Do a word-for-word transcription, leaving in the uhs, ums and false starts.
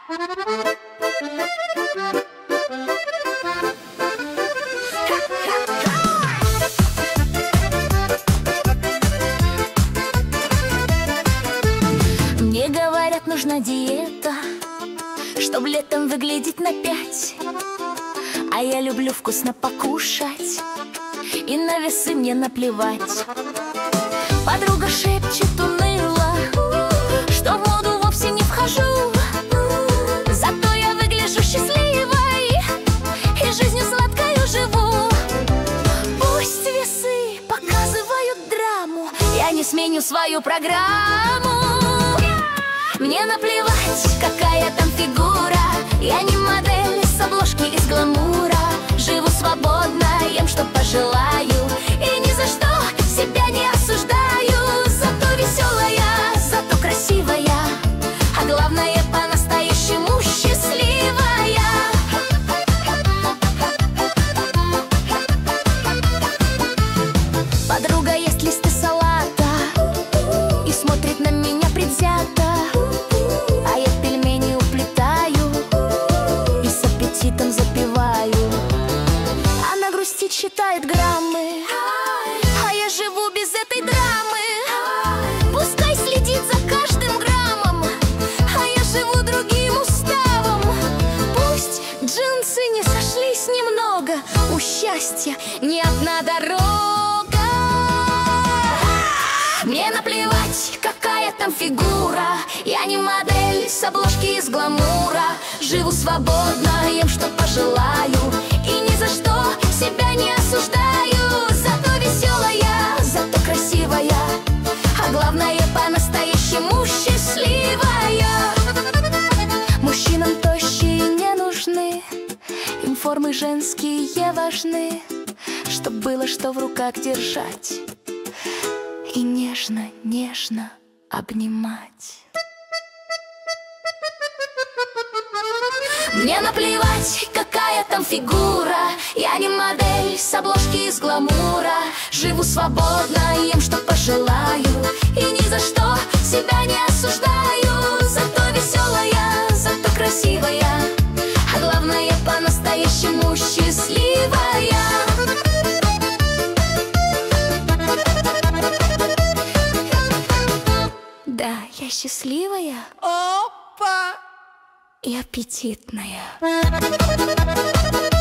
Мне говорят, нужна диета, чтоб летом выглядеть на пять. А я люблю вкусно покушать, и на весы мне наплевать. Подруга шепчет уныло, что в моду вовсе не вхожу. Зато я выгляжу счастливой и жизнью сладкою живу. Пусть весы показывают драму, я не сменю свою программу. Мне наплевать, какая там фигура, я не модель с обложки из гламура. Живу свободно, ем, что пожелаю, и ни за что себя не осуждаю. Зато веселая, зато красивая, а главное, по-настоящему счастливая. Подруга ест листы салата и смотрит на меня предвзято, а я пельмени уплетаю и с аппетитом запиваю. Она грустит, считает граммы, а я живу без этой драмы. Пускай следит за каждым граммом, а я живу другим уставом. Пусть джинсы не сошлись немного, у счастья не одна дорога. Мне наплевать, какая там фигура, я не модель с обложки из гламура. Живу свободно, ем, что пожелаю, и ни за что себя не осуждаю. Зато веселая, зато красивая, а главное, по-настоящему счастливая. Мужчинам тощие не нужны, им формы женские важны, чтоб было что в руках держать и нежно-нежно обнимать. Мне наплевать, какая там фигура, я не модель с обложки из гламура. Живу свободно, ем, что пожелаю, и ни за что себя не осуждаю. Зато веселая, зато красивая, а главное, по-настоящему счастливая. Да, я счастливая. Опа! И аппетитная.